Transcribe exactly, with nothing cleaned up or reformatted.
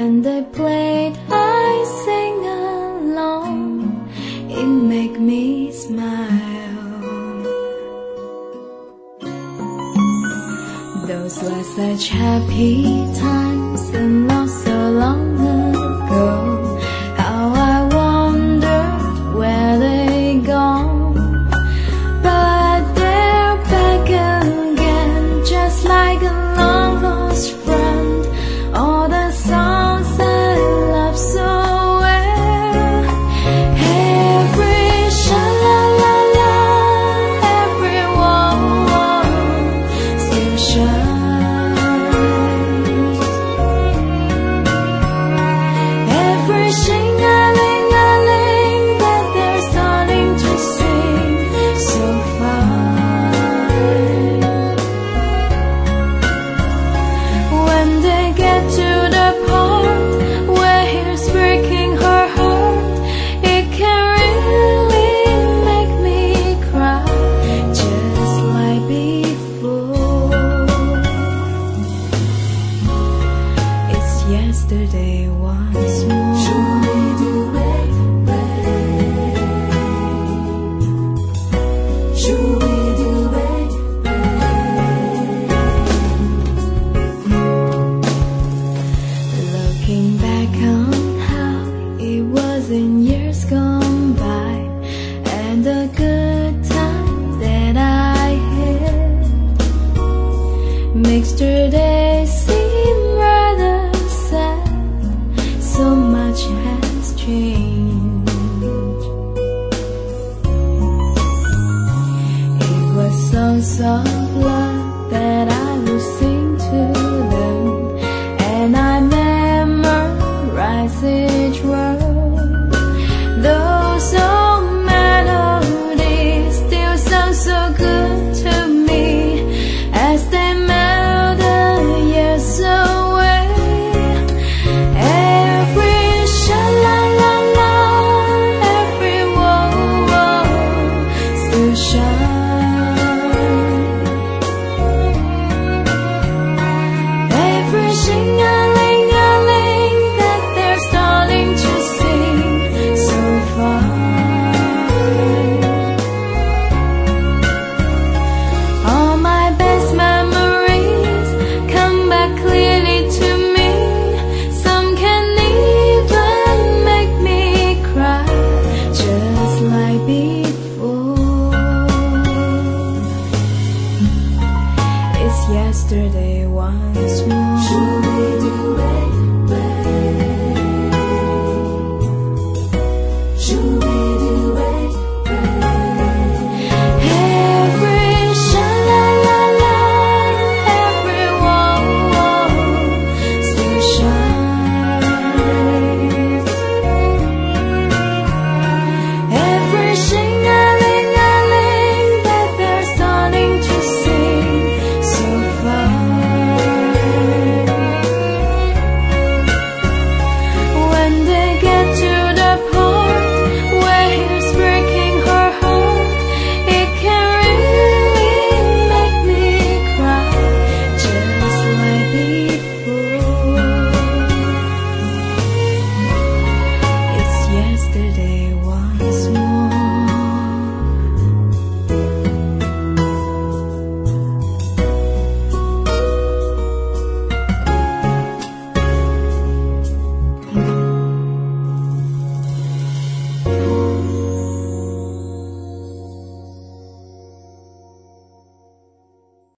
When they played, I sing along. It make me smile. Those were such happy times and love so long ago. How I wondered where they gone. But they're back again, just like a long lost friend. All the songs I love so well. Every sha-la-la-la, every wall still shines. Every shing-a-ling-a-ling that they're starting to sing so fine. When they get to the part where he's breaking her heart, it can really make me cry, just like before. It's yesterday once more.